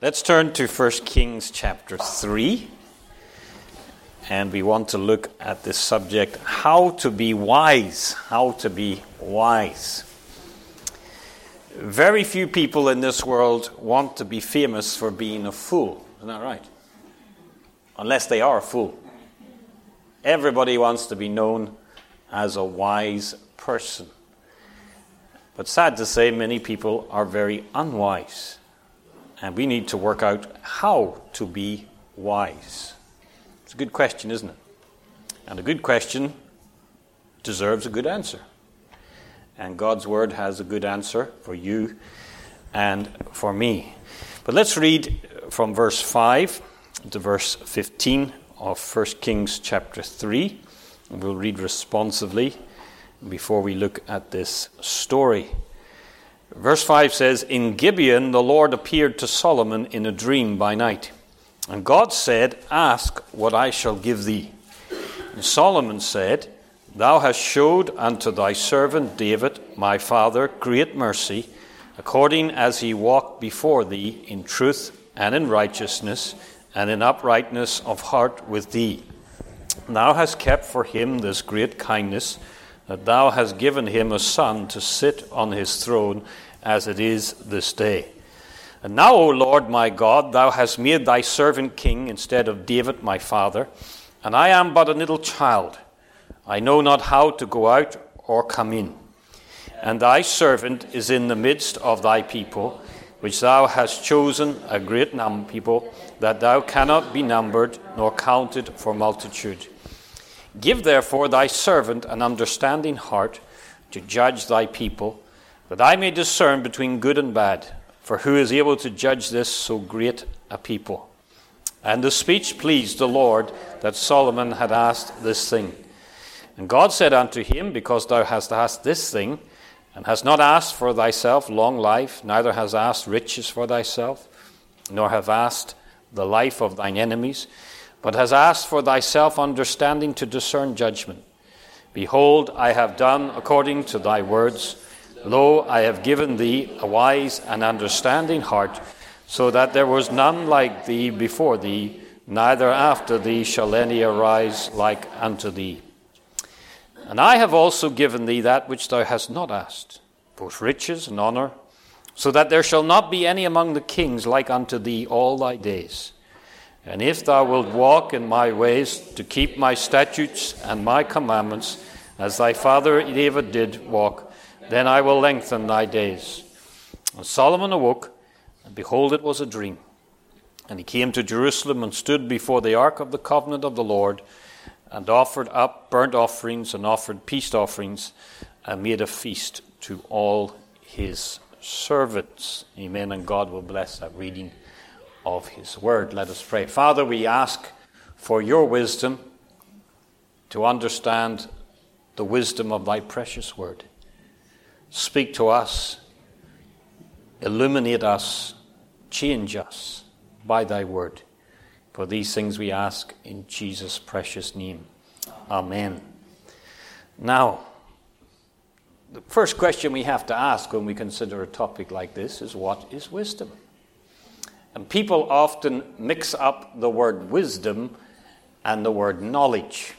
Let's turn to 1 Kings chapter 3. And we want to look at this subject, how to be wise. How to be wise. Very few people in this world want to be famous for being a fool. Isn't that right? Unless they are a fool. Everybody wants to be known as a wise person. But sad to say, many people are very unwise. And we need to work out how to be wise. It's a good question, isn't it? And a good question deserves a good answer. And God's Word has a good answer for you and for me. But let's read from verse 5 to verse 15 of 1 Kings chapter 3. And we'll read responsively before we look at this story. Verse 5 says, "In Gibeon the Lord appeared to Solomon in a dream by night. And God said, 'Ask what I shall give thee.' And Solomon said, 'Thou hast showed unto thy servant David, my father, great mercy, according as he walked before thee in truth and in righteousness and in uprightness of heart with thee. And thou hast kept for him this great kindness, that thou hast given him a son to sit on his throne as it is this day. And now, O Lord my God, thou hast made thy servant king instead of David my father, and I am but a little child. I know not how to go out or come in. And thy servant is in the midst of thy people, which thou hast chosen, a great people, that thou cannot be numbered nor counted for multitude. Give therefore thy servant an understanding heart to judge thy people, that I may discern between good and bad. For who is able to judge this so great a people?' And the speech pleased the Lord that Solomon had asked this thing. And God said unto him, Because thou hast asked this thing, and hast not asked for thyself long life, neither hast asked riches for thyself, nor have asked the life of thine enemies, but hast asked for thyself understanding to discern judgment. Behold, I have done according to thy words. Lo, I have given thee a wise and understanding heart, so that there was none like thee before thee, neither after thee shall any arise like unto thee. And I have also given thee that which thou hast not asked, both riches and honor, so that there shall not be any among the kings like unto thee all thy days. And if thou wilt walk in my ways, to keep my statutes and my commandments, as thy father David did walk, then I will lengthen thy days.' And Solomon awoke, and behold, it was a dream. And he came to Jerusalem and stood before the ark of the covenant of the Lord, and offered up burnt offerings and offered peace offerings, and made a feast to all his servants." Amen. And God will bless that reading of his word. Let us pray. Father, we ask for your wisdom to understand the wisdom of thy precious word. Speak to us, illuminate us, change us by thy word. For these things we ask in Jesus' precious name. Amen. Now, the first question we have to ask when we consider a topic like this is, what is wisdom? And people often mix up the word wisdom and the word knowledge.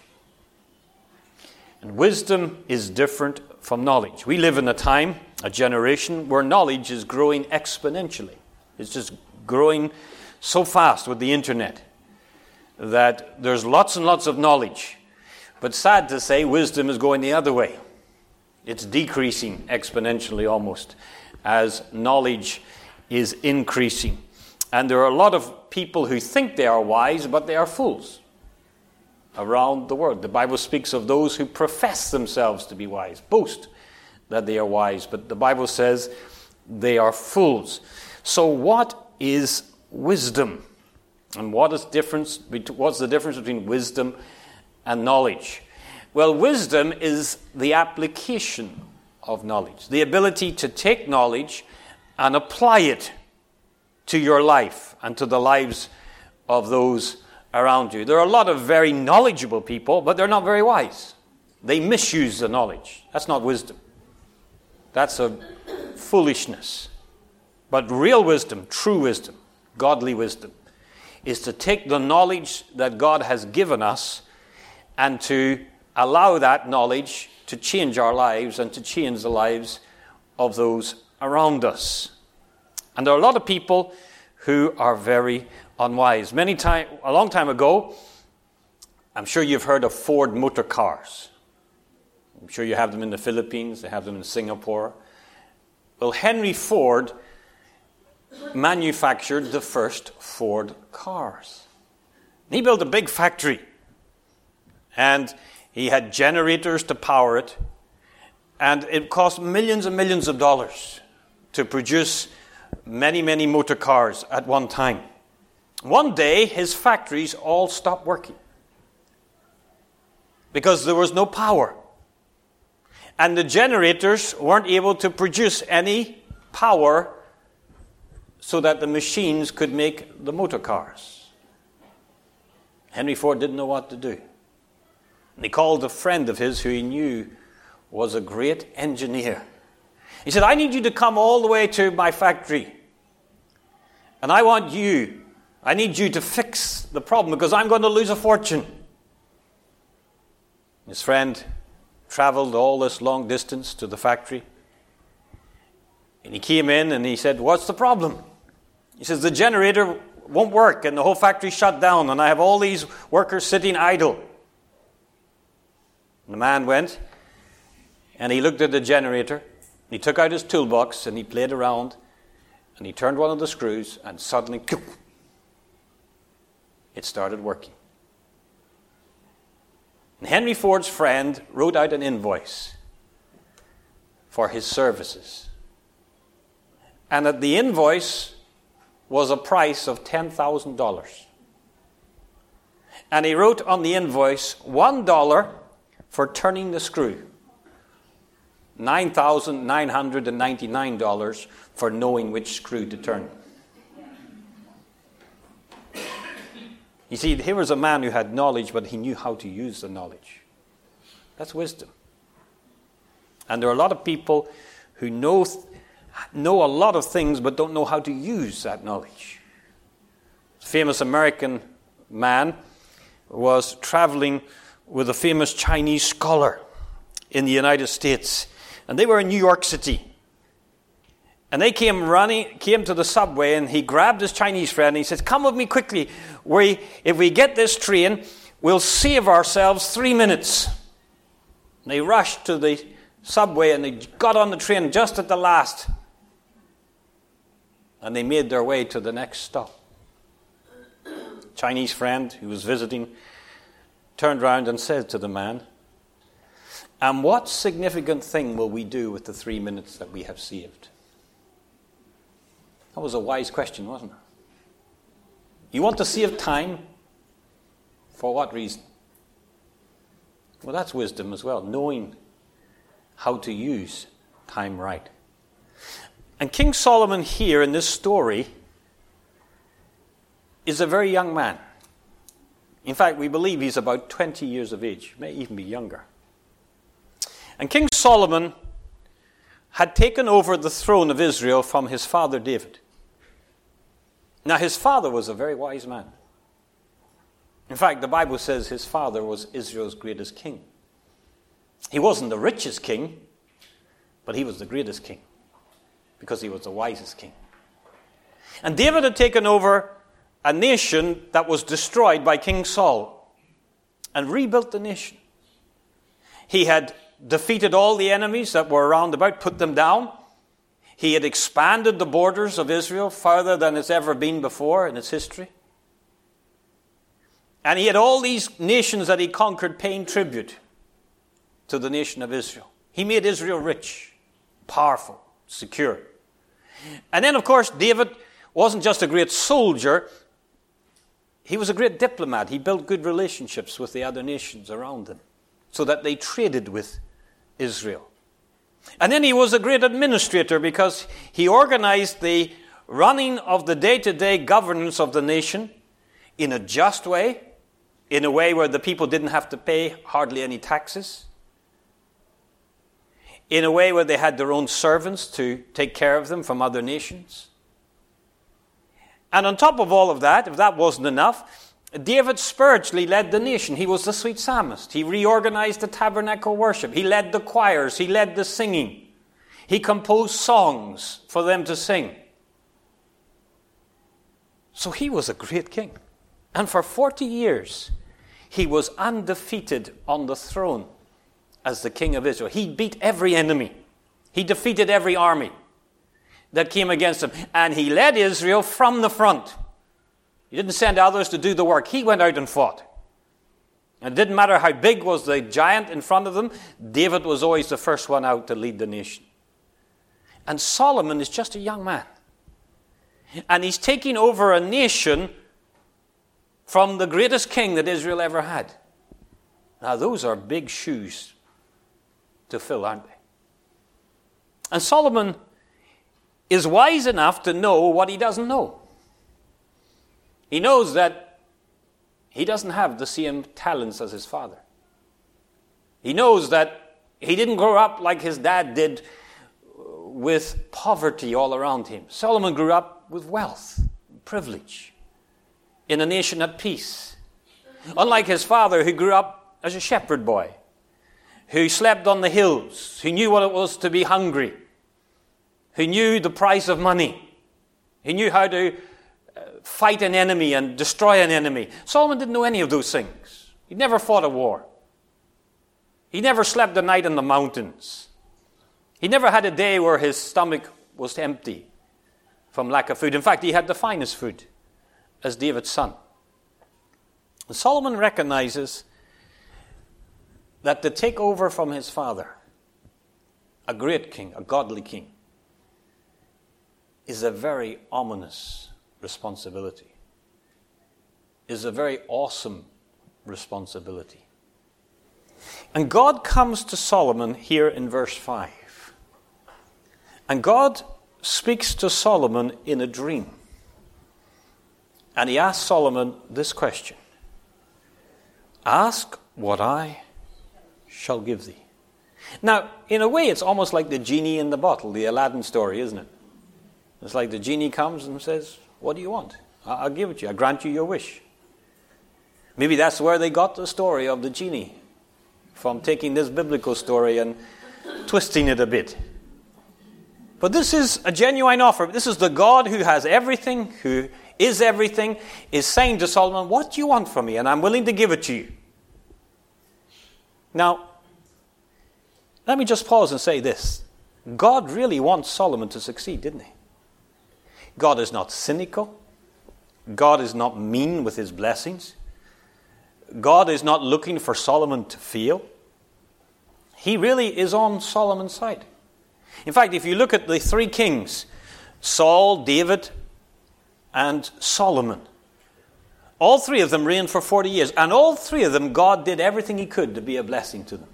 And wisdom is different from knowledge. We live in a time, a generation, where knowledge is growing exponentially. It's just growing so fast with the internet that there's lots and lots of knowledge. But sad to say, wisdom is going the other way. It's decreasing exponentially almost as knowledge is increasing. And there are a lot of people who think they are wise, but they are fools around the world. The Bible speaks of those who profess themselves to be wise, boast that they are wise, but the Bible says they are fools. So what is wisdom? And what's the difference between wisdom and knowledge? Well, wisdom is the application of knowledge, the ability to take knowledge and apply it to your life and to the lives of those around you. There are a lot of very knowledgeable people, but they're not very wise. They misuse the knowledge. That's not wisdom. That's a foolishness. But real wisdom, true wisdom, godly wisdom, is to take the knowledge that God has given us and to allow that knowledge to change our lives and to change the lives of those around us. And there are a lot of people who are very unwise. A long time ago, I'm sure you've heard of Ford motor cars. I'm sure you have them in the Philippines, they have them in Singapore. Well, Henry Ford manufactured the first Ford cars. He built a big factory, and he had generators to power it, and it cost millions and millions of dollars to produce many, many motor cars at one time. One day, his factories all stopped working because there was no power. And the generators weren't able to produce any power so that the machines could make the motor cars. Henry Ford didn't know what to do. And he called a friend of his who he knew was a great engineer. He said, I need you to come all the way to my factory. And I need you to fix the problem because I'm going to lose a fortune. His friend traveled all this long distance to the factory. And he came in and he said, what's the problem? He says, the generator won't work and the whole factory shut down and I have all these workers sitting idle. And the man went and he looked at the generator. He took out his toolbox and he played around and he turned one of the screws and suddenly it started working. And Henry Ford's friend wrote out an invoice for his services. And at the invoice was a price of $10,000. And he wrote on the invoice $1 for turning the screw. $9,999 for knowing which screw to turn. You see, here was a man who had knowledge, but he knew how to use the knowledge. That's wisdom. And there are a lot of people who know a lot of things, but don't know how to use that knowledge. A famous American man was traveling with a famous Chinese scholar in the United States. And they were in New York City. And they came to the subway, and he grabbed his Chinese friend, and he said, come with me quickly. If we get this train, we'll save ourselves 3 minutes. And they rushed to the subway, and they got on the train just at the last. And they made their way to the next stop. Chinese friend who was visiting turned around and said to the man, and what significant thing will we do with the 3 minutes that we have saved? That was a wise question, wasn't it? You want to save time? For what reason? Well, that's wisdom as well, knowing how to use time right. And King Solomon here in this story is a very young man. In fact, we believe he's about 20 years of age, may even be younger. And King Solomon had taken over the throne of Israel from his father David. Now, his father was a very wise man. In fact, the Bible says his father was Israel's greatest king. He wasn't the richest king, but he was the greatest king because he was the wisest king. And David had taken over a nation that was destroyed by King Saul and rebuilt the nation. He had defeated all the enemies that were around about, put them down. He had expanded the borders of Israel further than it's ever been before in its history. And he had all these nations that he conquered paying tribute to the nation of Israel. He made Israel rich, powerful, secure. And then, of course, David wasn't just a great soldier. He was a great diplomat. He built good relationships with the other nations around him so that they traded with Israel. And then he was a great administrator because he organized the running of the day-to-day governance of the nation in a just way, in a way where the people didn't have to pay hardly any taxes, in a way where they had their own servants to take care of them from other nations. And on top of all of that, if that wasn't enough, David spiritually led the nation. He was the sweet psalmist. He reorganized the tabernacle worship. He led the choirs. He led the singing. He composed songs for them to sing. So he was a great king. And for 40 years, he was undefeated on the throne as the king of Israel. He beat every enemy. He defeated every army that came against him. And he led Israel from the front. He didn't send others to do the work. He went out and fought. And it didn't matter how big was the giant in front of them, David was always the first one out to lead the nation. And Solomon is just a young man. And he's taking over a nation from the greatest king that Israel ever had. Now, those are big shoes to fill, aren't they? And Solomon is wise enough to know what he doesn't know. He knows that he doesn't have the same talents as his father. He knows that he didn't grow up like his dad did with poverty all around him. Solomon grew up with wealth, privilege, in a nation at peace. Unlike his father, who grew up as a shepherd boy, who slept on the hills, who knew what it was to be hungry, who knew the price of money. He knew how to fight an enemy and destroy an enemy. Solomon didn't know any of those things. He never fought a war. He never slept a night in the mountains. He never had a day where his stomach was empty from lack of food. In fact, he had the finest food as David's son. And Solomon recognizes that to take over from his father, a great king, a godly king, is a very ominous responsibility, is a very awesome responsibility. And God comes to Solomon here in verse 5. And God speaks to Solomon in a dream. And he asks Solomon this question: ask what I shall give thee. Now, in a way, it's almost like the genie in the bottle, the Aladdin story, isn't it? It's like the genie comes and says, what do you want? I'll give it to you. I'll grant you your wish. Maybe that's where they got the story of the genie, from taking this biblical story and twisting it a bit. But this is a genuine offer. This is the God who has everything, who is everything, is saying to Solomon, what do you want from me? And I'm willing to give it to you. Now, let me just pause and say this. God really wants Solomon to succeed, didn't he? God is not cynical. God is not mean with his blessings. God is not looking for Solomon to fail. He really is on Solomon's side. In fact, if you look at the three kings, Saul, David, and Solomon, all three of them reigned for 40 years. And all three of them, God did everything he could to be a blessing to them,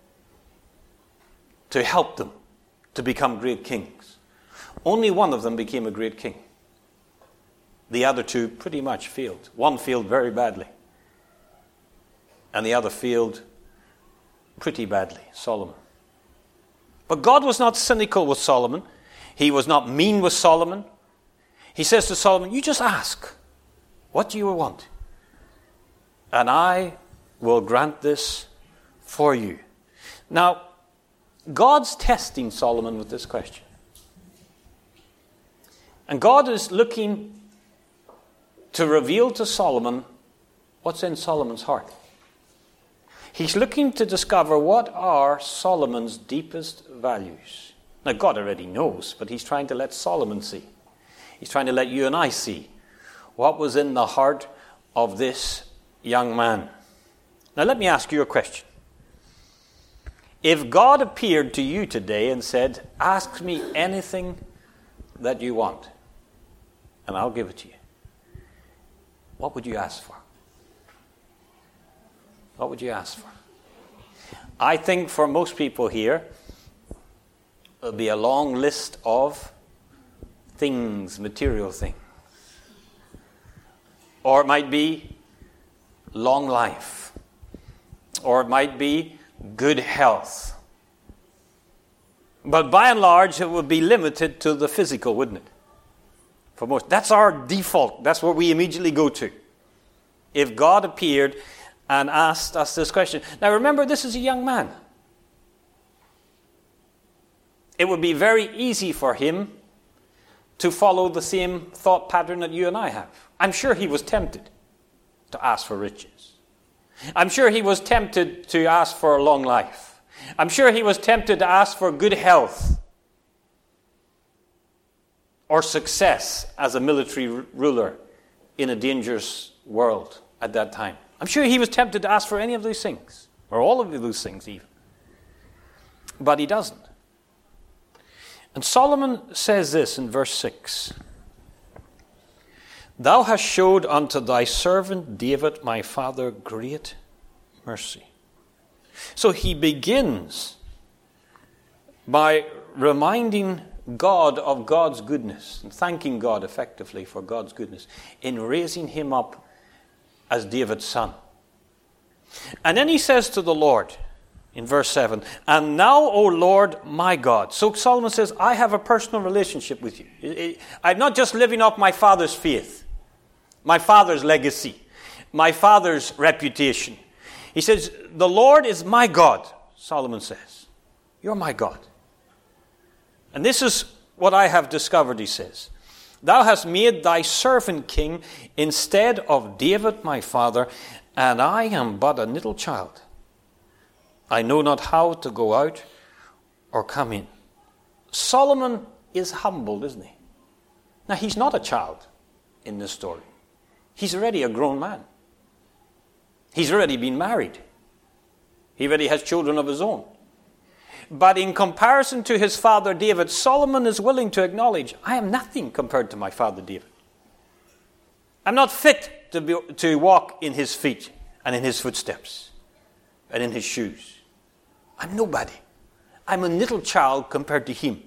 to help them to become great kings. Only one of them became a great king. The other two pretty much failed. One failed very badly. And the other failed pretty badly, Solomon. But God was not cynical with Solomon. He was not mean with Solomon. He says to Solomon, you just ask, what do you want? And I will grant this for you. Now, God's testing Solomon with this question. And God is looking to reveal to Solomon what's in Solomon's heart. He's looking to discover what are Solomon's deepest values. Now, God already knows, but he's trying to let Solomon see. He's trying to let you and I see what was in the heart of this young man. Now, let me ask you a question. If God appeared to you today and said, ask me anything that you want, and I'll give it to you, what would you ask for? What would you ask for? I think for most people here, there'll be a long list of things, material things. Or it might be long life. Or it might be good health. But by and large, it would be limited to the physical, wouldn't it? For most. That's our default. That's what we immediately go to. If God appeared and asked us this question. Now remember, this is a young man. It would be very easy for him to follow the same thought pattern that you and I have. I'm sure he was tempted to ask for riches. I'm sure he was tempted to ask for a long life. I'm sure he was tempted to ask for good health or success as a military ruler in a dangerous world at that time. I'm sure he was tempted to ask for any of these things, or all of those things even. But he doesn't. And Solomon says this in verse 6. Thou hast showed unto thy servant David my father great mercy. So he begins by reminding God of God's goodness and thanking God effectively for God's goodness in raising him up as David's son. And then he says to the Lord in verse 7, and now, O Lord, my God. So Solomon says, I have a personal relationship with you. I'm not just living off my father's faith, my father's legacy, my father's reputation. He says, the Lord is my God, Solomon says. You're my God. And this is what I have discovered, he says. Thou hast made thy servant king instead of David my father, and I am but a little child. I know not how to go out or come in. Solomon is humbled, isn't he? Now, he's not a child in this story. He's already a grown man. He's already been married. He already has children of his own. But in comparison to his father David, Solomon is willing to acknowledge, I am nothing compared to my father David. I'm not fit to walk in his feet and in his footsteps and in his shoes. I'm nobody. I'm a little child compared to him.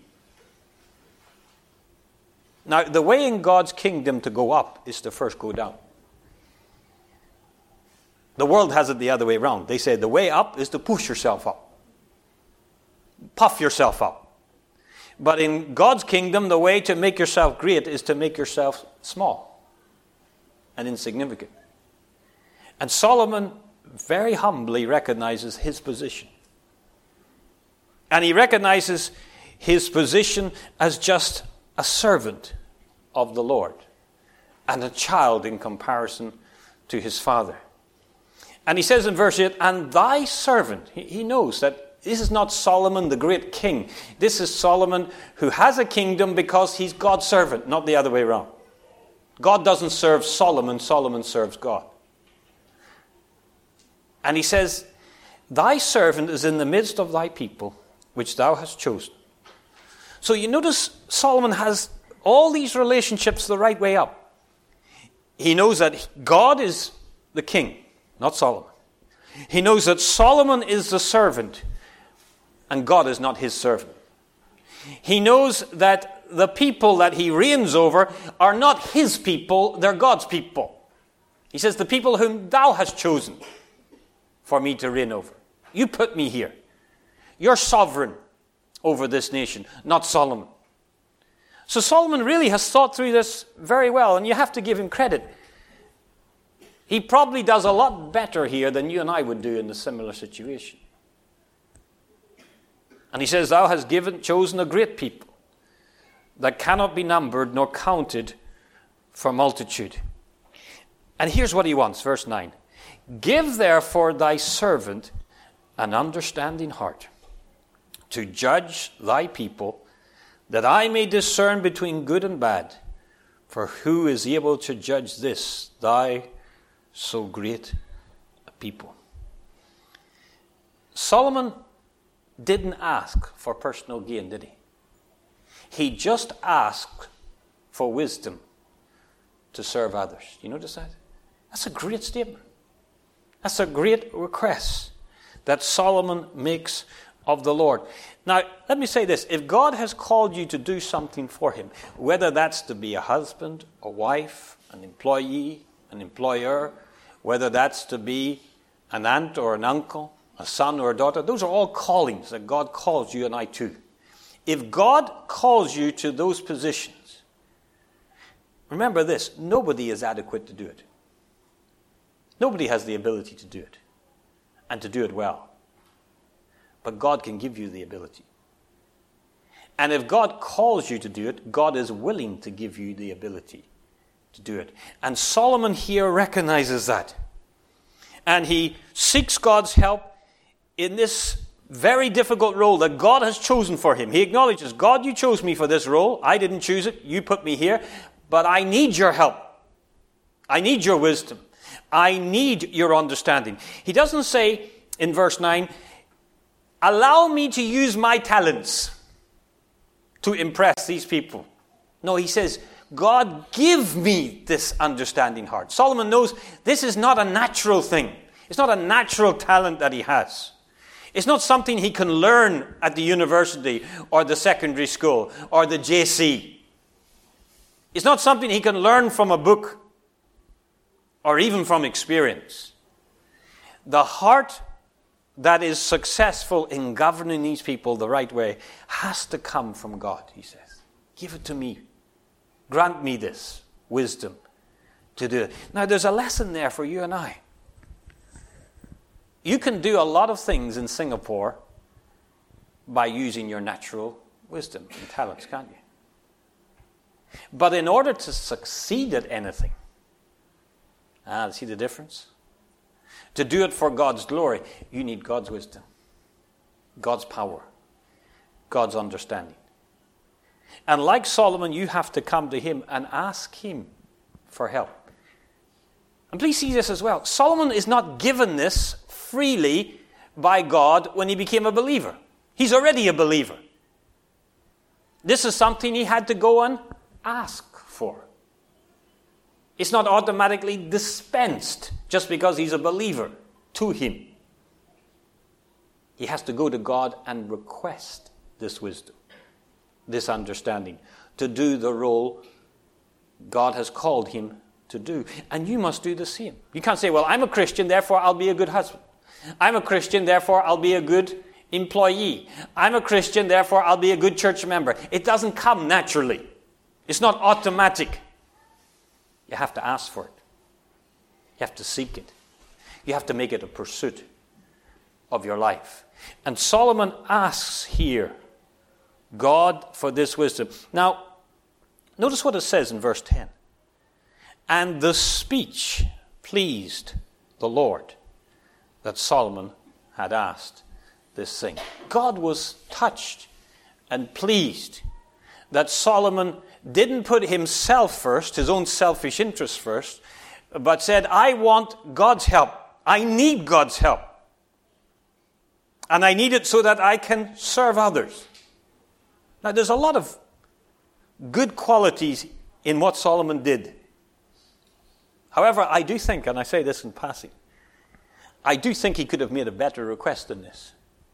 Now, the way in God's kingdom to go up is to first go down. The world has it the other way around. They say the way up is to push yourself up. Puff yourself up. But in God's kingdom, the way to make yourself great is to make yourself small and insignificant. And Solomon very humbly recognizes his position. And he recognizes his position as just a servant of the Lord and a child in comparison to his father. And he says in verse 8, and thy servant, he knows that this is not Solomon the great king. This is Solomon who has a kingdom because he's God's servant, not the other way around. God doesn't serve Solomon, Solomon serves God. And he says, thy servant is in the midst of thy people, which thou hast chosen. So you notice Solomon has all these relationships the right way up. He knows that God is the king, not Solomon. He knows that Solomon is the servant, and God is not his servant. He knows that the people that he reigns over are not his people, they're God's people. He says, the people whom thou hast chosen for me to reign over. You put me here. You're sovereign over this nation, not Solomon. So Solomon really has thought through this very well, and you have to give him credit. He probably does a lot better here than you and I would do in a similar situation. And he says, thou hast chosen a great people that cannot be numbered nor counted for multitude. And here's what he wants, verse 9. Give therefore thy servant an understanding heart, to judge thy people, that I may discern between good and bad. For who is able to judge this, thy so great a people? Solomon didn't ask for personal gain, did he? He just asked for wisdom to serve others. You notice that? That's a great statement. That's a great request that Solomon makes of the Lord. Now, let me say this. If God has called you to do something for him, whether that's to be a husband, a wife, an employee, an employer, whether that's to be an aunt or an uncle, a son or a daughter, those are all callings that God calls you and I to. If God calls you to those positions, Remember this, nobody is adequate to do it. Nobody has the ability to do it, and to do it well. But God can give you the ability. And if God calls you to do it, God is willing to give you the ability to do it. And Solomon here recognizes that. And he seeks God's help in this very difficult role that God has chosen for him. He acknowledges, God, you chose me for this role. I didn't choose it. You put me here. But I need your help. I need your wisdom. I need your understanding. He doesn't say in verse 9, allow me to use my talents to impress these people. No, he says, God, give me this understanding heart. Solomon knows this is not a natural thing. It's not a natural talent that he has. It's not something he can learn at the university or the secondary school or the JC. It's not something he can learn from a book or even from experience. The heart that is successful in governing these people the right way has to come from God, he says. Give it to me. Grant me this wisdom to do it. Now, there's a lesson there for you and I. You can do a lot of things in Singapore by using your natural wisdom and talents, can't you? But in order to succeed at anything, see the difference? To do it for God's glory, you need God's wisdom, God's power, God's understanding. And like Solomon, you have to come to him and ask him for help. And please see this as well. Solomon is not given this freely by God when he became a believer. He's already a believer. This is something he had to go and ask for. It's not automatically dispensed just because he's a believer to him. He has to go to God and request this wisdom, this understanding, to do the role God has called him to do. And you must do the same. You can't say, well, I'm a Christian, therefore I'll be a good husband. I'm a Christian, therefore I'll be a good employee. I'm a Christian, therefore I'll be a good church member. It doesn't come naturally. It's not automatic. You have to ask for it. You have to seek it. You have to make it a pursuit of your life. And Solomon asks here God for this wisdom. Now, notice what it says in verse 10. And the speech pleased the Lord that Solomon had asked this thing. God was touched and pleased that Solomon didn't put himself first, his own selfish interests first, but said, I want God's help. I need God's help. And I need it so that I can serve others. Now, there's a lot of good qualities in what Solomon did. However, I do think, and I say this in passing, I do think he could have made a better request than this.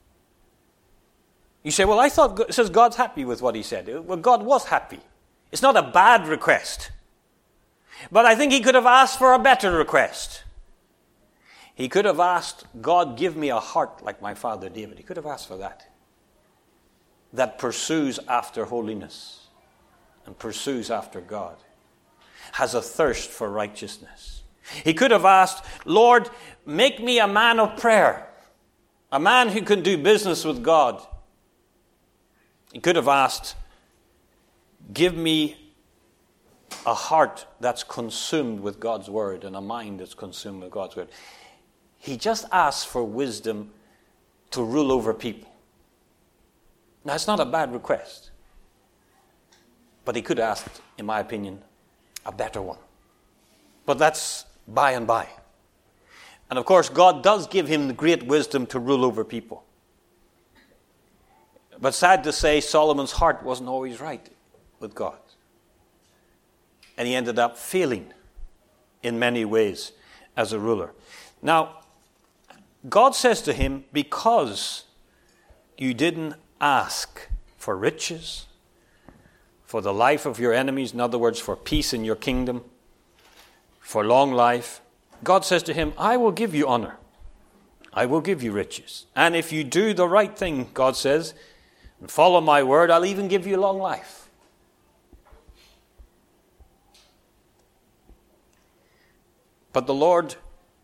You say, well, I thought it says God's happy with what he said. Well, God was happy. It's not a bad request. But I think he could have asked for a better request. He could have asked, God, give me a heart like my father David. He could have asked for that. That pursues after holiness and pursues after God. Has a thirst for righteousness. He could have asked, Lord, make me a man of prayer. A man who can do business with God. He could have asked, give me a heart that's consumed with God's word and a mind that's consumed with God's word. He just asked for wisdom to rule over people. Now, it's not a bad request. But he could have asked, in my opinion, a better one. But that's by and by. And of course, God does give him the great wisdom to rule over people. But sad to say, Solomon's heart wasn't always right with God. And he ended up failing in many ways as a ruler. Now, God says to him, because you didn't ask for riches, for the life of your enemies, in other words, for peace in your kingdom, for long life, God says to him, I will give you honor. I will give you riches. And if you do the right thing, God says, and follow my word, I'll even give you long life. But the Lord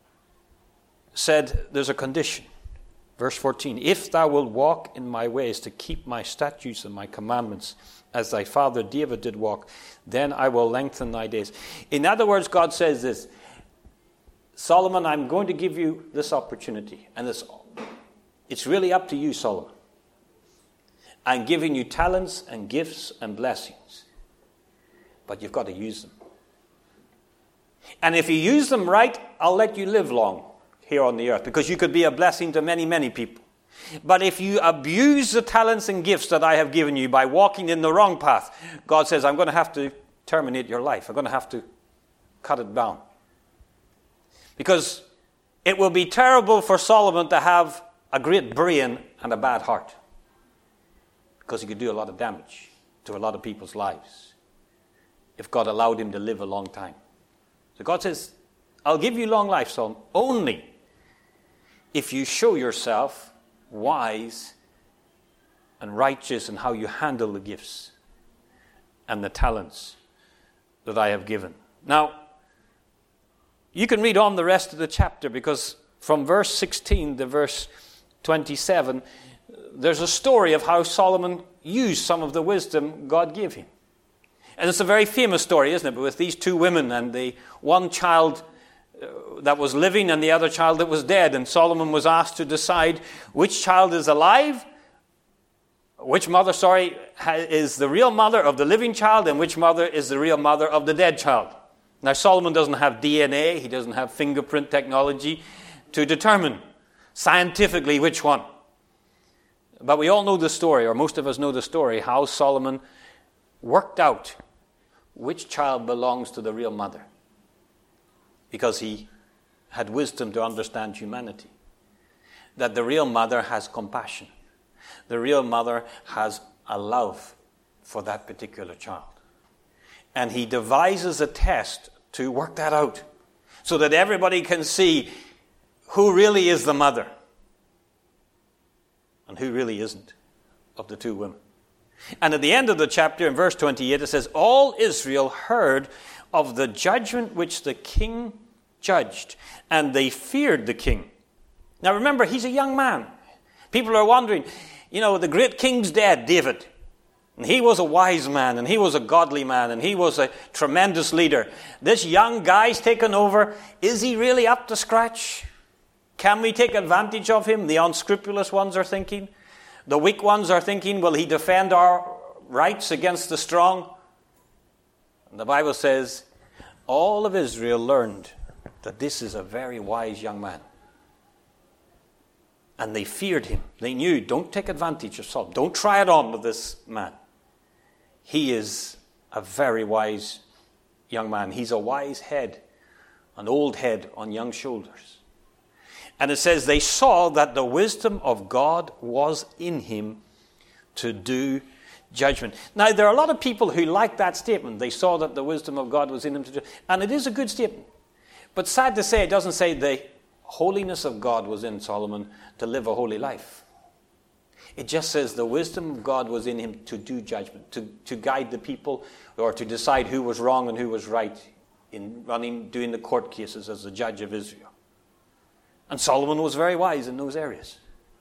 said there's a condition. Verse 14, if thou wilt walk in my ways to keep my statutes and my commandments, as thy father David did walk, then I will lengthen thy days. In other words, God says this, Solomon, I'm going to give you this opportunity. And it's really up to you, Solomon. I'm giving you talents and gifts and blessings. But you've got to use them. And if you use them right, I'll let you live long here on the earth, because you could be a blessing to many, many people. But if you abuse the talents and gifts that I have given you by walking in the wrong path, God says, I'm going to have to terminate your life. I'm going to have to cut it down. Because it will be terrible for Solomon to have a great brain and a bad heart. Because he could do a lot of damage to a lot of people's lives if God allowed him to live a long time. So God says, I'll give you long life, Solomon, only if you show yourself wise and righteous in how you handle the gifts and the talents that I have given. Now, you can read on the rest of the chapter, because from verse 16 to verse 27, there's a story of how Solomon used some of the wisdom God gave him. And it's a very famous story, isn't it? But with these two women and the one child that was living and the other child that was dead. And Solomon was asked to decide which child is alive, which mother, is the real mother of the living child, and which mother is the real mother of the dead child. Now, Solomon doesn't have DNA, he doesn't have fingerprint technology to determine scientifically which one. But we all know the story, or most of us know the story, how Solomon worked out which child belongs to the real mother. Because he had wisdom to understand humanity. That the real mother has compassion. The real mother has a love for that particular child. And he devises a test to work that out, so that everybody can see who really is the mother and who really isn't of the two women. And at the end of the chapter, in verse 28, it says, all Israel heard of the judgment which the king judged, and they feared the king. Now remember, he's a young man. People are wondering, the great king's dead, David. And he was a wise man, and he was a godly man, and he was a tremendous leader. This young guy's taken over. Is he really up to scratch? Can we take advantage of him? The unscrupulous ones are thinking. The weak ones are thinking, will he defend our rights against the strong? And the Bible says, all of Israel learned that this is a very wise young man. And they feared him. They knew, don't take advantage of Solomon. Don't try it on with this man. He is a very wise young man. He's a wise head, an old head on young shoulders. And it says they saw that the wisdom of God was in him to do judgment. Now, there are a lot of people who like that statement. They saw that the wisdom of God was in him to do. And it is a good statement. But sad to say, it doesn't say the holiness of God was in Solomon to live a holy life. It just says the wisdom of God was in him to do judgment, to guide the people, or to decide who was wrong and who was right in doing the court cases as the judge of Israel. And Solomon was very wise in those areas.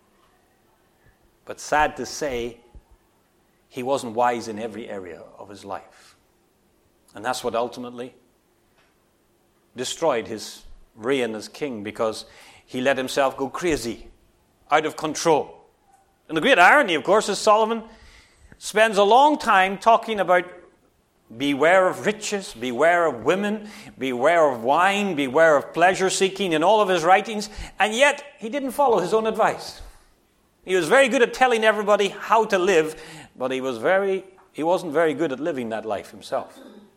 But sad to say, he wasn't wise in every area of his life. And that's what ultimately destroyed his reign as king, because he let himself go crazy, out of control. And the great irony, of course, is Solomon spends a long time talking about beware of riches, beware of women, beware of wine, beware of pleasure seeking in all of his writings, and yet he didn't follow his own advice. He was very good at telling everybody how to live, but he wasn't very good at living that life himself.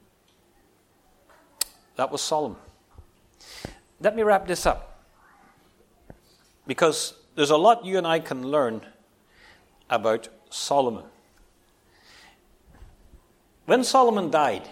That was Solomon. Let me wrap this up, because there's a lot you and I can learn about Solomon. When Solomon died,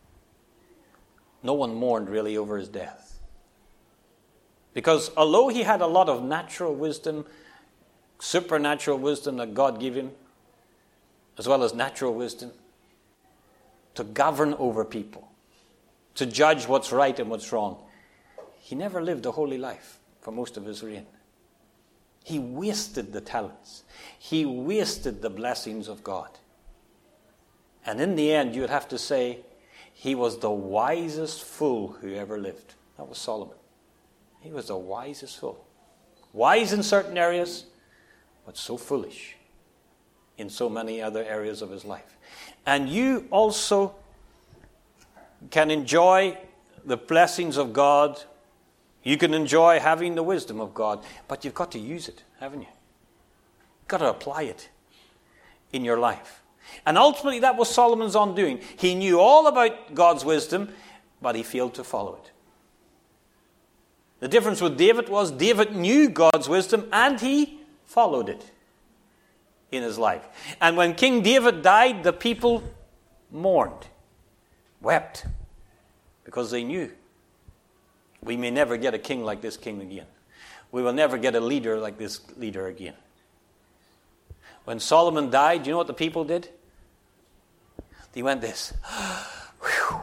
no one mourned really over his death. Because although he had a lot of natural wisdom, supernatural wisdom that God gave him, as well as natural wisdom, to govern over people, to judge what's right and what's wrong, he never lived a holy life for most of his reign. He wasted the talents. He wasted the blessings of God. And in the end, you would have to say, he was the wisest fool who ever lived. That was Solomon. He was the wisest fool. Wise in certain areas, but so foolish in so many other areas of his life. And you also can enjoy the blessings of God. You can enjoy having the wisdom of God, but you've got to use it, haven't you? You've got to apply it in your life. And ultimately, that was Solomon's undoing. He knew all about God's wisdom, but he failed to follow it. The difference with David was David knew God's wisdom and he followed it in his life. And when King David died, the people mourned, wept, because they knew we may never get a king like this king again. We will never get a leader like this leader again. When Solomon died, you know what the people did? They went this. Whew.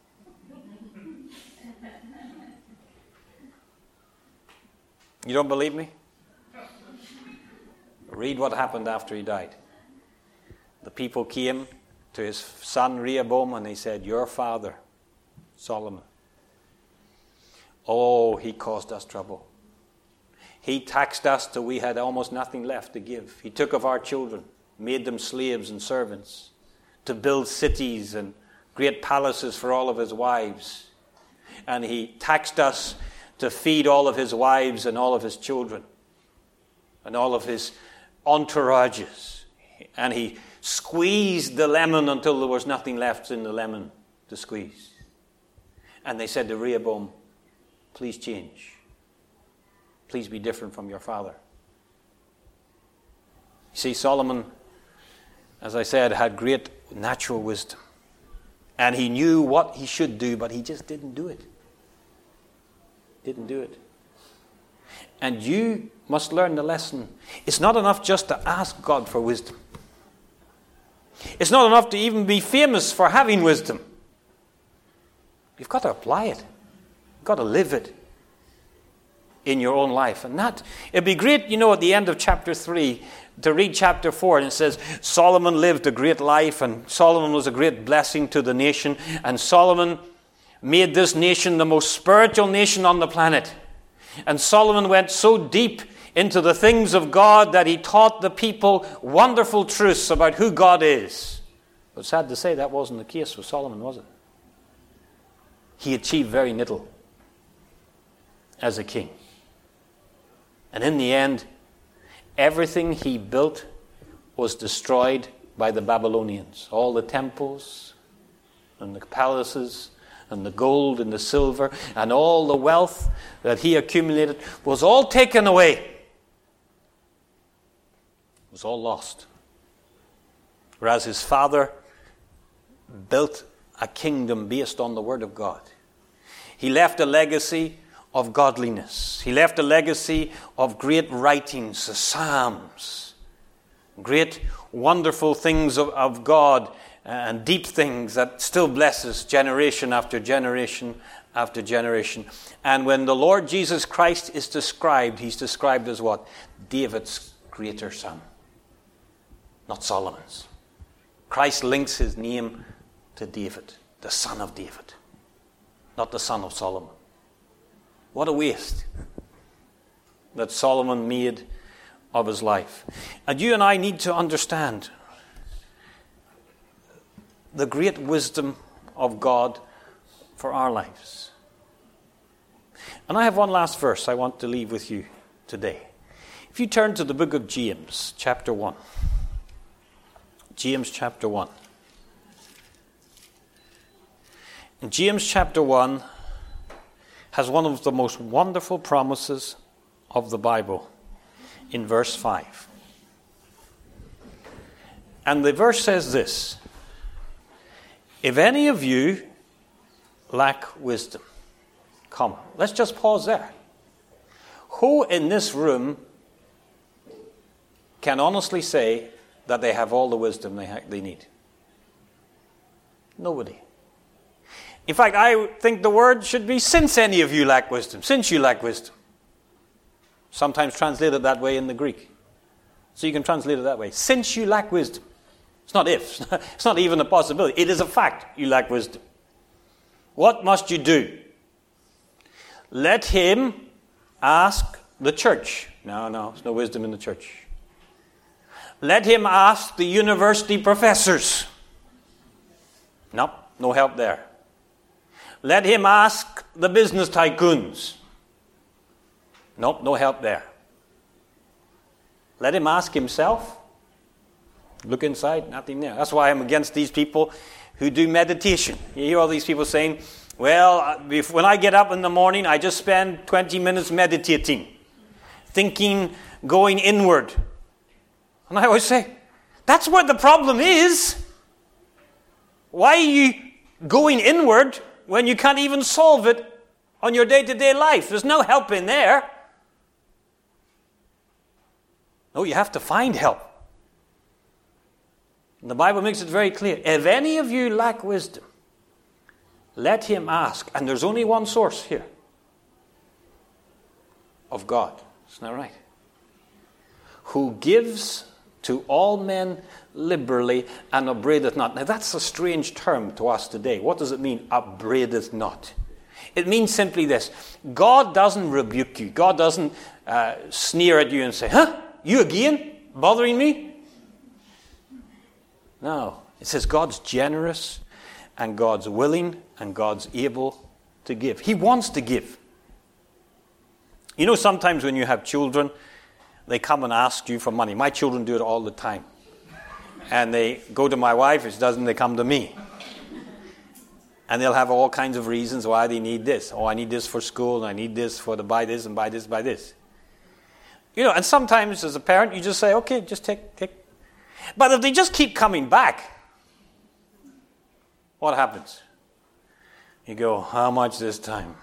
You don't believe me? Read what happened after he died. The people came to his son Rehoboam and they said, your father, Solomon, oh, he caused us trouble. He taxed us till we had almost nothing left to give. He took of our children, made them slaves and servants, to build cities and great palaces for all of his wives. And he taxed us to feed all of his wives and all of his children and all of his entourages. And he squeezed the lemon until there was nothing left in the lemon to squeeze. And they said to Rehoboam, please change. Please be different from your father. You see, Solomon, as I said, had great natural wisdom. And he knew what he should do, but he just didn't do it. Didn't do it. And you must learn the lesson. It's not enough just to ask God for wisdom. It's not enough to even be famous for having wisdom. You've got to apply it. You've got to live it in your own life. And that, it'd be great, at the end of chapter 3, to read chapter 4, and it says, Solomon lived a great life, and Solomon was a great blessing to the nation, and Solomon made this nation the most spiritual nation on the planet. And Solomon went so deep into the things of God that he taught the people wonderful truths about who God is. But sad to say, that wasn't the case with Solomon, was it? He achieved very little as a king. And in the end, everything he built was destroyed by the Babylonians. All the temples and the palaces and the gold and the silver and all the wealth that he accumulated was all taken away. It was all lost. Whereas his father built a kingdom based on the Word of God. He left a legacy of godliness. He left a legacy of great writings, the Psalms, great wonderful things of God and deep things that still blesses generation after generation after generation. And when the Lord Jesus Christ is described, he's described as what? David's greater son, not Solomon's. Christ links his name to David, the son of David, not the son of Solomon. What a waste that Solomon made of his life. And you and I need to understand the great wisdom of God for our lives. And I have one last verse I want to leave with you today. If you turn to the book of James, chapter 1. James chapter 1. In James chapter 1 has one of the most wonderful promises of the Bible in verse 5. And the verse says this: if any of you lack wisdom, comma. Let's just pause there. Who in this room can honestly say that they have all the wisdom they need? Nobody. In fact, I think the word should be since any of you lack wisdom. Since you lack wisdom. Sometimes translated that way in the Greek. So you can translate it that way. Since you lack wisdom. It's not if. It's not even a possibility. It is a fact you lack wisdom. What must you do? Let him ask the church. No, there's no wisdom in the church. Let him ask the university professors. Nope, no help there. Let him ask the business tycoons. Nope, no help there. Let him ask himself. Look inside, nothing there. That's why I'm against these people who do meditation. You hear all these people saying, well, when I get up in the morning, I just spend 20 minutes meditating, thinking, going inward. And I always say, that's where the problem is. Why are you going inward when you can't even solve it on your day-to-day life? There's no help in there. No, you have to find help. And the Bible makes it very clear. If any of you lack wisdom, let him ask. And there's only one source here. Of God. Isn't that right? Who gives to all men liberally and upbraideth not. Now that's a strange term to us today. What does it mean, upbraideth not? It means simply this. God doesn't rebuke you. God doesn't sneer at you and say, huh? You again? Bothering me? No. It says God's generous and God's willing and God's able to give. He wants to give. You know, sometimes when you have children, they come and ask you for money. My children do it all the time. And they go to my wife, if she doesn't, they come to me. And they'll have all kinds of reasons why they need this. Oh, I need this for school, and I need this for to buy this, and buy this, buy this. You know, and sometimes as a parent, you just say, okay, just take. But if they just keep coming back, what happens? You go, how much this time?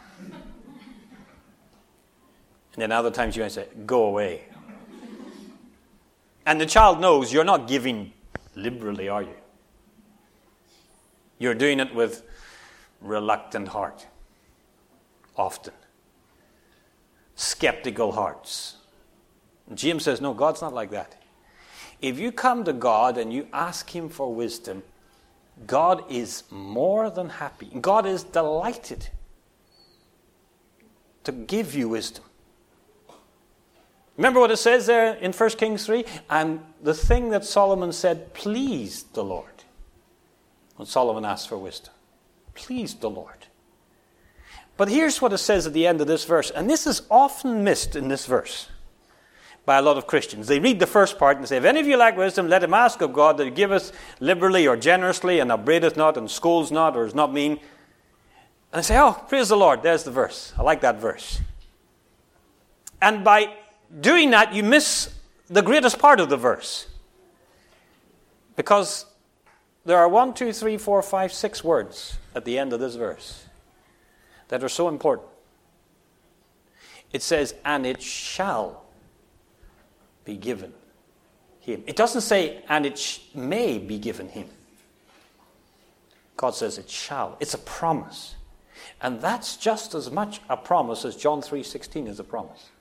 And then other times you might say, go away. And the child knows you're not giving liberally, are you? You're doing it with reluctant heart. Often. Skeptical hearts. James says, no, God's not like that. If you come to God and you ask him for wisdom, God is more than happy. God is delighted to give you wisdom. Remember what it says there in 1 Kings 3? And the thing that Solomon said pleased the Lord. When Solomon asked for wisdom. Pleased the Lord. But here's what it says at the end of this verse. And this is often missed in this verse by a lot of Christians. They read the first part and say, if any of you lack wisdom, let him ask of God that he giveth liberally or generously and upbraideth not and scolds not or is not mean. And they say, oh, praise the Lord. There's the verse. I like that verse. And by doing that, you miss the greatest part of the verse. Because there are 6 words at the end of this verse that are so important. It says, and it shall be given him. It doesn't say, and it may be given him. God says it shall. It's a promise. And that's just as much a promise as John 3:16 is a promise.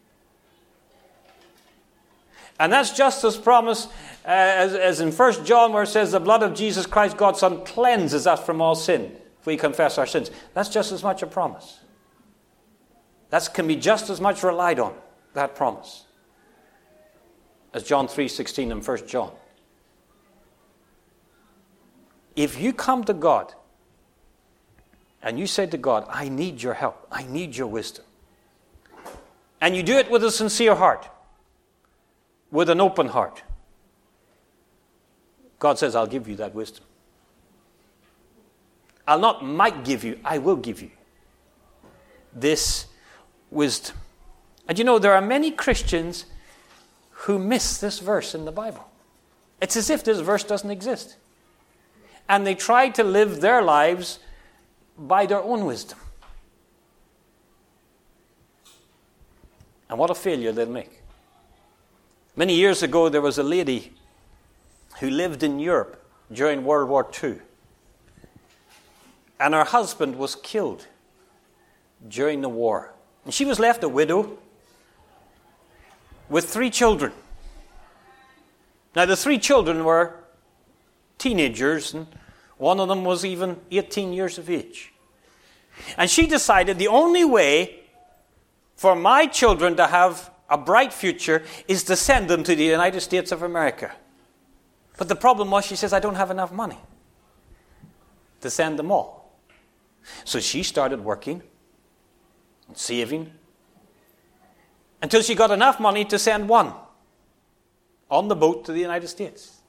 And that's just as promise as in 1 John where it says the blood of Jesus Christ, God's Son, cleanses us from all sin if we confess our sins. That's just as much a promise. That can be just as much relied on, that promise, as John 3:16 and 1 John. If you come to God and you say to God, I need your help, I need your wisdom, and you do it with a sincere heart, with an open heart, God says, I'll give you that wisdom. I'll not might give you, I will give you this wisdom. And you know, there are many Christians who miss this verse in the Bible. It's as if this verse doesn't exist. And they try to live their lives by their own wisdom. And what a failure they'll make. Many years ago, there was a lady who lived in Europe during World War II. And her husband was killed during the war. And she was left a widow with 3 children. Now, the 3 children were teenagers, and one of them was even 18 years of age. And she decided the only way for my children to have a bright future is to send them to the United States of America. But the problem was, she says, I don't have enough money to send them all. So she started working and saving until she got enough money to send one on the boat to the United States.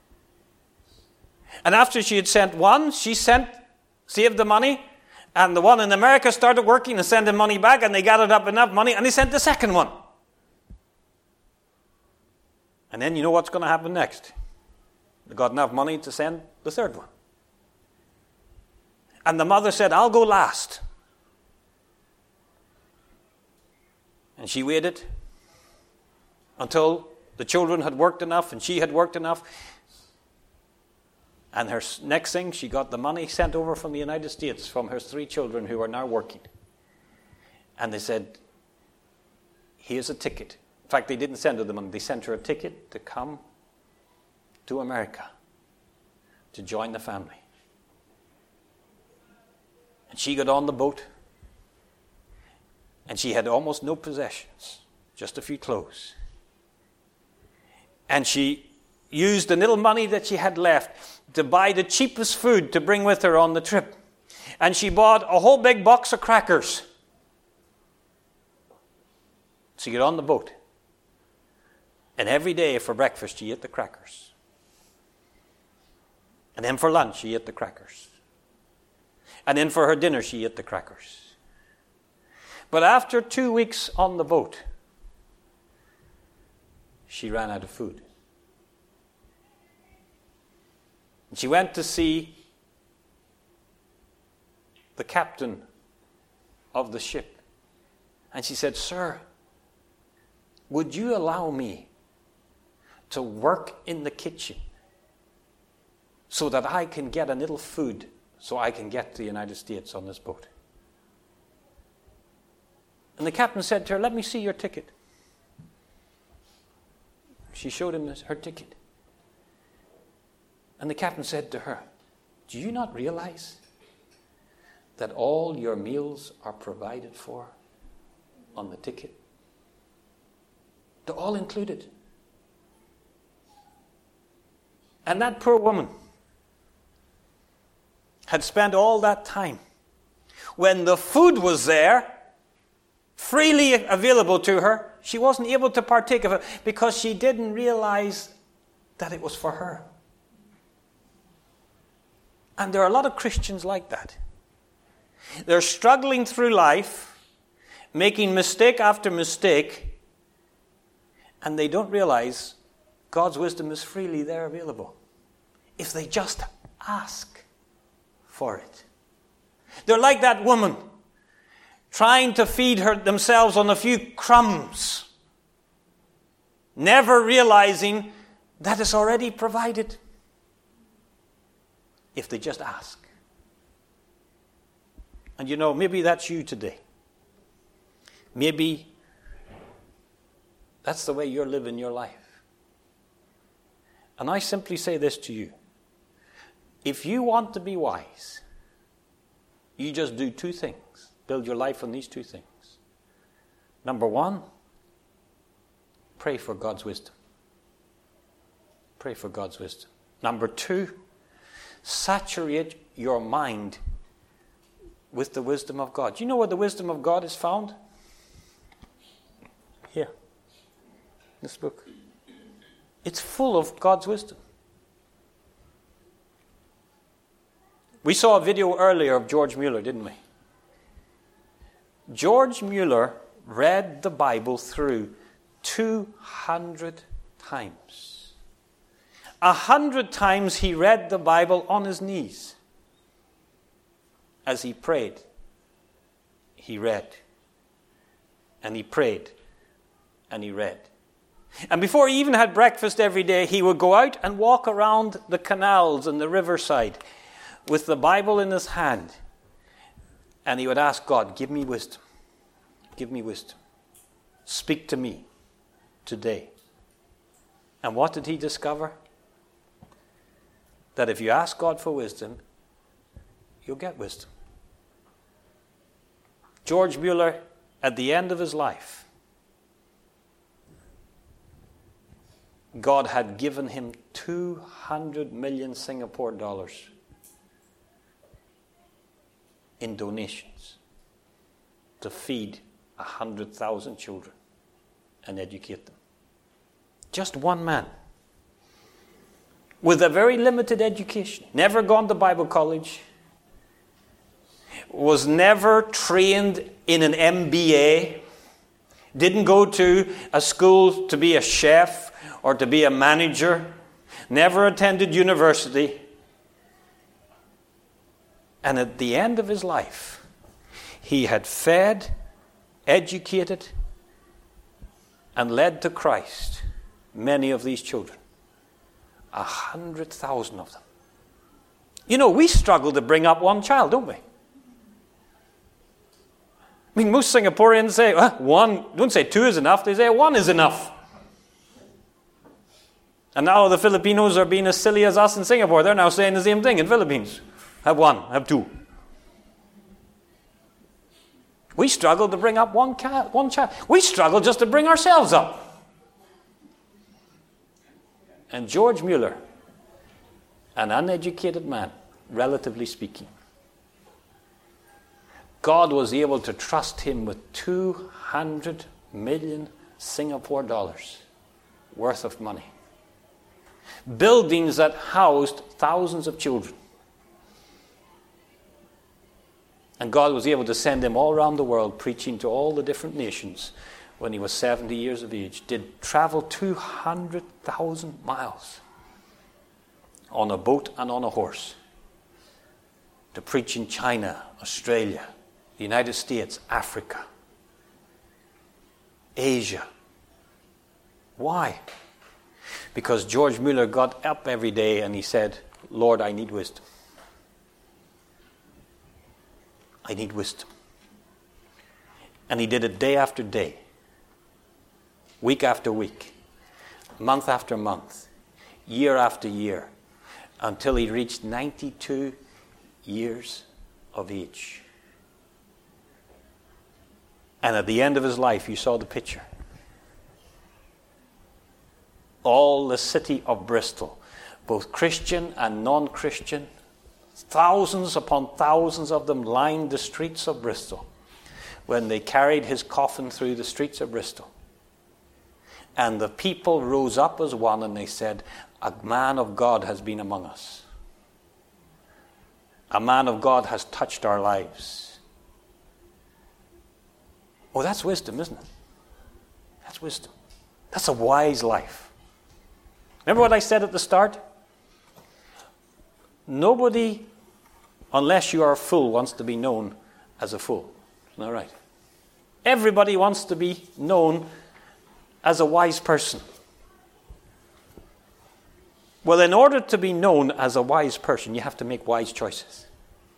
And after she had sent one, she saved the money, and the one in America started working and sending money back, and they gathered up enough money, and they sent the second one. And then you know what's going to happen next. They got enough money to send the third one. And the mother said, I'll go last. And she waited until the children had worked enough and she had worked enough. And her next thing, she got the money sent over from the United States from her 3 children who are now working. And they said, here's a ticket. In fact, they didn't send her the money. They sent her a ticket to come to America to join the family. And she got on the boat. And she had almost no possessions, just a few clothes. And she used the little money that she had left to buy the cheapest food to bring with her on the trip. And she bought a whole big box of crackers. She got on the boat. And every day for breakfast, she ate the crackers. And then for lunch, she ate the crackers. And then for her dinner, she ate the crackers. But after 2 weeks on the boat, she ran out of food. And she went to see the captain of the ship. And she said, Sir, would you allow me to work in the kitchen so that I can get a little food so I can get to the United States on this boat? And the captain said to her, let me see your ticket. She showed him her ticket. And the captain said to her, do you not realize that all your meals are provided for on the ticket? They're all included. And that poor woman had spent all that time. When the food was there, freely available to her, she wasn't able to partake of it because she didn't realize that it was for her. And there are a lot of Christians like that. They're struggling through life, making mistake after mistake, and they don't realize God's wisdom is freely there available if they just ask for it. They're like that woman trying to feed themselves on a few crumbs, never realizing that it's already provided if they just ask. And you know, maybe that's you today. Maybe that's the way you're living your life. And I simply say this to you. If you want to be wise, you just do 2 things. Build your life on these 2 things. Number 1, pray for God's wisdom. Pray for God's wisdom. Number 2, saturate your mind with the wisdom of God. Do you know where the wisdom of God is found? Here. This book. It's full of God's wisdom. We saw a video earlier of George Mueller, didn't we? George Mueller read the Bible through 200 times. 100 times he read the Bible on his knees. As he prayed, he read. And he prayed, and he read. And before he even had breakfast every day, he would go out and walk around the canals and the riverside with the Bible in his hand, And he would ask God, give me wisdom. Give me wisdom. Speak to me today. And what did he discover? That if you ask God for wisdom, you'll get wisdom. George Mueller, at the end of his life, God had given him 200 million Singapore dollars in donations to feed 100,000 children and educate them. Just one man with a very limited education, never gone to Bible college, was never trained in an MBA, didn't go to a school to be a chef or to be a manager, never attended university. And at the end of his life, he had fed, educated, and led to Christ many of these children. 100,000 of them. You know, we struggle to bring up one child, don't we? I mean, most Singaporeans say, one, don't say two is enough, they say one is enough. And now the Filipinos are being as silly as us in Singapore. They're now saying the same thing in Philippines. Have one, have two. We struggle to bring up one child. We struggle just to bring ourselves up. And George Mueller, an uneducated man, relatively speaking, God was able to trust him with 200 million Singapore dollars worth of money. Buildings that housed thousands of children. And God was able to send him all around the world preaching to all the different nations when he was 70 years of age. Did travel 200,000 miles on a boat and on a horse to preach in China, Australia, the United States, Africa, Asia. Why? Because George Mueller got up every day and he said, Lord, I need wisdom. I need wisdom. And he did it day after day, week after week, month after month, year after year, until he reached 92 years of age. And at the end of his life, you saw the picture. All the city of Bristol, both Christian and non-Christian, thousands upon thousands of them lined the streets of Bristol when they carried his coffin through the streets of Bristol. And the people rose up as one and they said, a man of God has been among us. A man of God has touched our lives. Oh, that's wisdom, isn't it? That's wisdom. That's a wise life. Remember what I said at the start? Nobody, unless you are a fool, wants to be known as a fool. Isn't that right? Everybody wants to be known as a wise person. Well, in order to be known as a wise person, you have to make wise choices.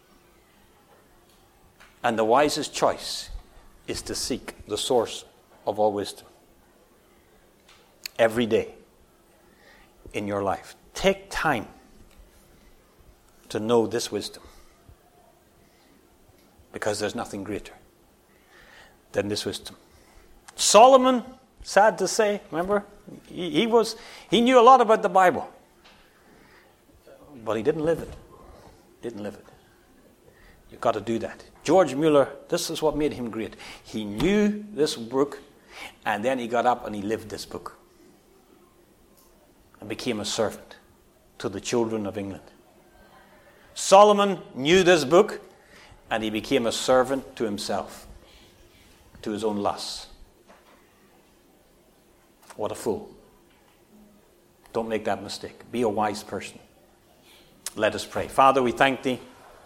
And the wisest choice is to seek the source of all wisdom. Every day in your life. Take time to know this wisdom. Because there's nothing greater than this wisdom. Solomon, sad to say, remember? He knew a lot about the Bible. But he didn't live it. Didn't live it. You've got to do that. George Mueller, this is what made him great. He knew this book, and then he got up and he lived this book. And became a servant to the children of England. Solomon knew this book, and he became a servant to himself, to his own lusts. What a fool. Don't make that mistake. Be a wise person. Let us pray. Father, we thank thee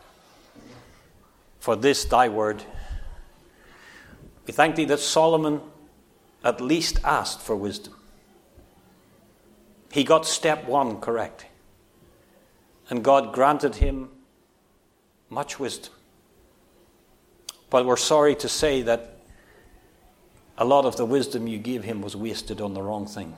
for this thy word. We thank thee that Solomon at least asked for wisdom. He got step one correct. And God granted him much wisdom. But we're sorry to say that a lot of the wisdom you gave him was wasted on the wrong thing.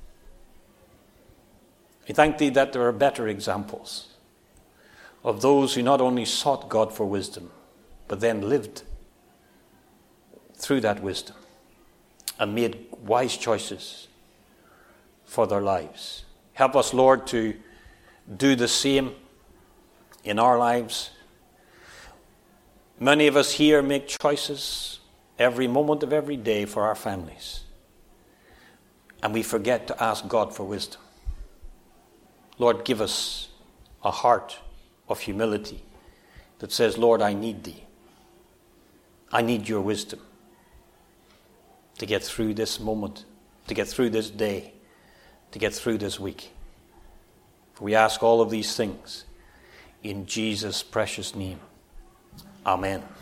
We thank thee that there are better examples of those who not only sought God for wisdom, but then lived through that wisdom and made wise choices for their lives. Help us, Lord, to do the same in our lives. Many of us here make choices every moment of every day for our families, and we forget to ask God for wisdom. Lord, give us a heart of humility that says, Lord, I need thee. I need your wisdom to get through this moment, to get through this day, to get through this week. For we ask all of these things in Jesus' precious name. Amen.